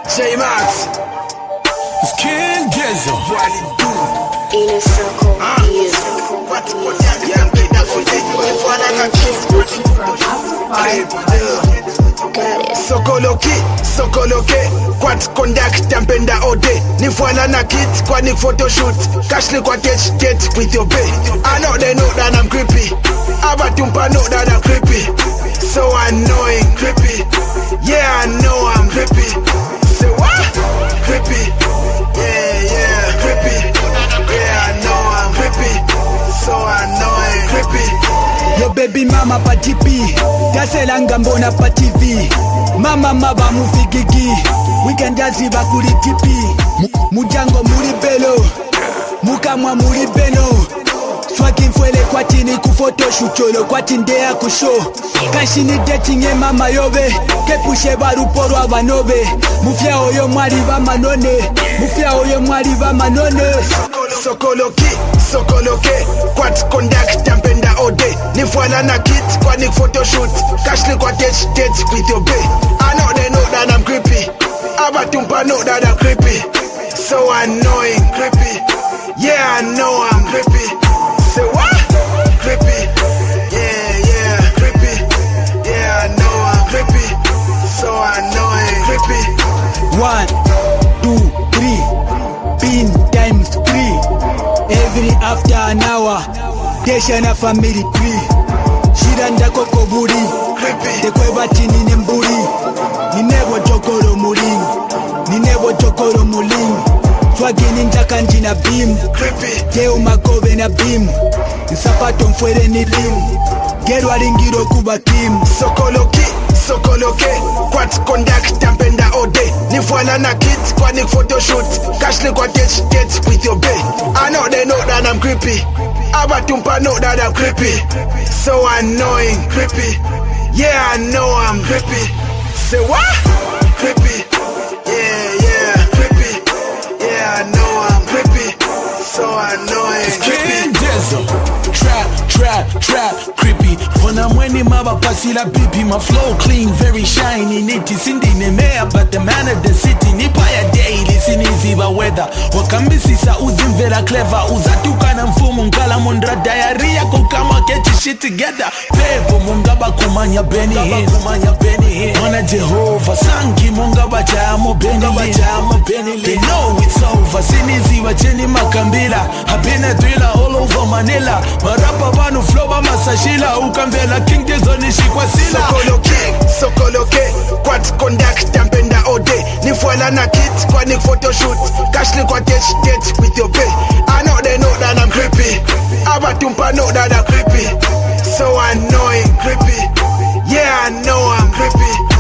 J-Max, it's King Gizzo. what it do? In a circle, Sokoloke, kwat conduct tampenda ode. Nifwala na kit, kwa ni photoshoot. Kashli kwa date with your bae. I know they know that I'm creepy. Abatumpa know that I'm creepy. So annoying, creepy. Yeah, I know I'm creepy. Say what? Creepy. Yeah, creepy. Yeah, I know I'm creepy. So annoying, creepy. Yo baby mama pa TP, taselanga mbona pa TV. Mama maba mufigigi, weekend yaziba kuli TP. Mujango muri belo, mukamwa muri beno. Swakin fwele kwa chini ku photoshoot cholo kwa tindea ku show. Kanshini dating ye mama yobe, kepushe baruporo abanobe. Mufya oyo mwari ba manone, mufya oyo mwari ba manone. Sokoloke, kwat conduct tampenda ode. Nifwala na kit kwa ni photoshoot. Kashli kwa date with your bae. I know they know that I'm creepy. Abatumpa know that I'm creepy. So annoying, creepy. Yeah, I know I'm creepy. Say what? Creepy. Yeah, creepy. Yeah, I know I'm creepy. So annoying, creepy. 1, 2, 3, pin times 3. Every after an hour, desha na family tree. Shiranda koko buri, Creepy. tekwe batini nemburi. Ninebo chokoro muling, ninebo chokoro muling. Swagini njaka njina beam, Creepy. teo makobe na beam. Nsapato mfwere ni lim, gerwa ringiro kuba kim. Sokoloke, kwat conduct tampenda ode. Nifwala na kit kwa ni photoshoot. Kashli kwa date with your bae. I know they know that I'm creepy. Abatumpa know that I'm creepy. So annoying, creepy. Yeah, I know I'm creepy. Say what? Creepy. Yeah, creepy. Yeah, I know I'm creepy. So annoying, creepy. King Gizzo. Trap, creepy. Pona mweni maba pasila pipi. My flow clean, very shiny. Niti sindi nemea, but the man of the city. Nipaya daily, siniziba weather. Wakambisisa uzimvera clever. Uzatuka na mfumu nkala mondra diarrhea. Kukama get your shit together. Pepo mungaba kumanya Benny Hinn. Mwana Jehovah, sangi mungaba jamo Benny Hinn. They know it's over. Siniziba cheni makambila. I've been a thriller all over Manila. Marapa banu flow ba masashila. Ukamvela King Gizzo nishikwa sila. Sokoloke, kwat conduct tampenda ode. Nifwala na kit kwa ni photoshoot. Kashli kwa date with your bae. I know they know that I'm creepy. Abatumpa know that I'm creepy. So annoying, creepy. Yeah, I know I'm creepy.